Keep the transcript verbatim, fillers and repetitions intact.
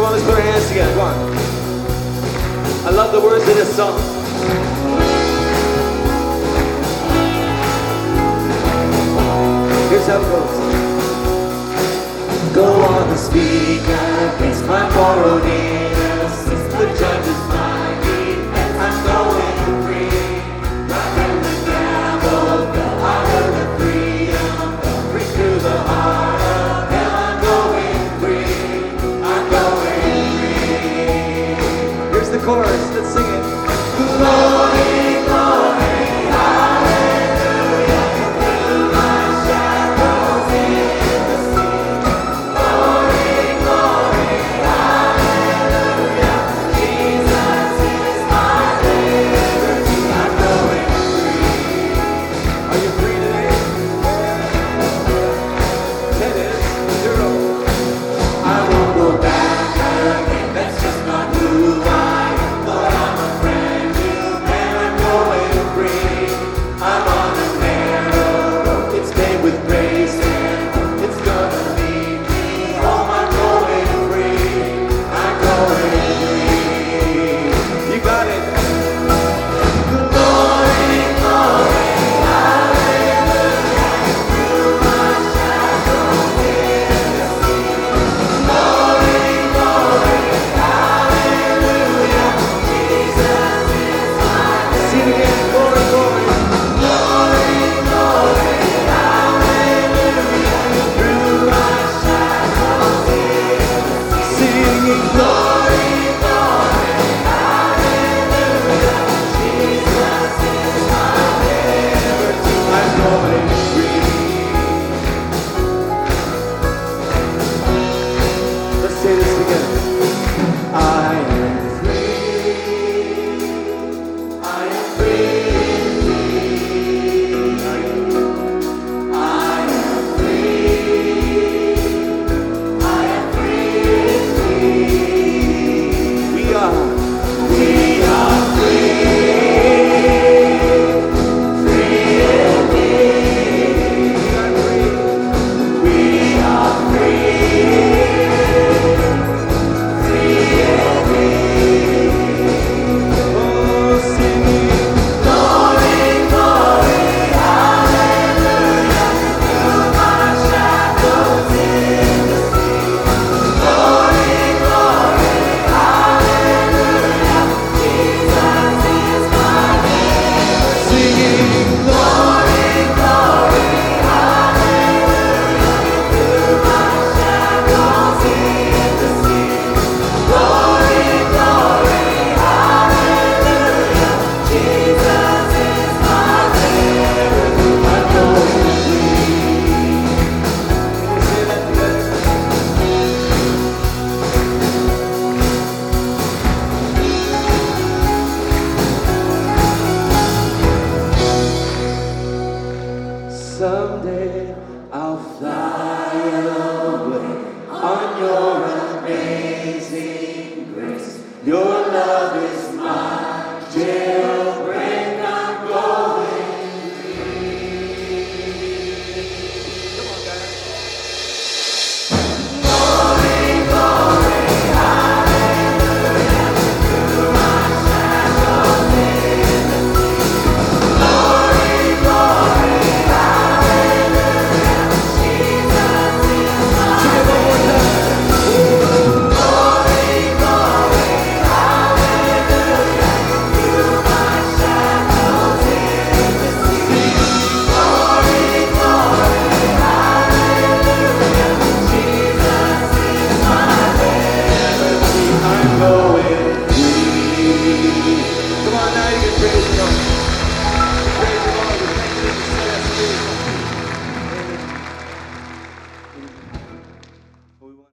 Come on, let's put our hands together. Come on. I love the words of this song. Here's how it goes. Go on the speaker, it's my borrowed innocence. The judge is my defense. I'm going free. Right from the gavel, the heart of the freedom. Free through the heart of hell. I'm going free. I'm going free. Here's the chorus. Let's sing it. Glory, glory, hallelujah. Through my shadows in the sea. Glory, glory, hallelujah. Jesus is my liberty. I'm going free. Are you free today? Ten is zero. I won't go back again. That's just not who I am. Lord, I'm a brand new man. I'm going free. I'm on a narrow road. It's paved with grace and it's gonna lead me home. I'm going free. I'm going free. You got it. Glory, glory, hallelujah. Through my shadows in the sea. Glory, glory, hallelujah. Jesus is my name. Sing it again. Glory, glory. Glory, glory, hallelujah. Through my shadows in the sea. Singing glory, glory, hallelujah. Jesus is my liberty. I'm going free. Let's say this together. I am free. I am free indeed. I am free. I am free indeed. We are. We are free. Free indeed. We are free. Free indeed. Oh, singing glory, glory, hallelujah. Through my shadows in the sea. Glory, glory, hallelujah. Jesus is my name. Singing glory, glory, hallelujah. Through my shadows in the sea. Glory, glory, hallelujah. Jesus is my liberty. I'm going free. Can we say that together? Someday I'll fly away on your amazing grace. Your love is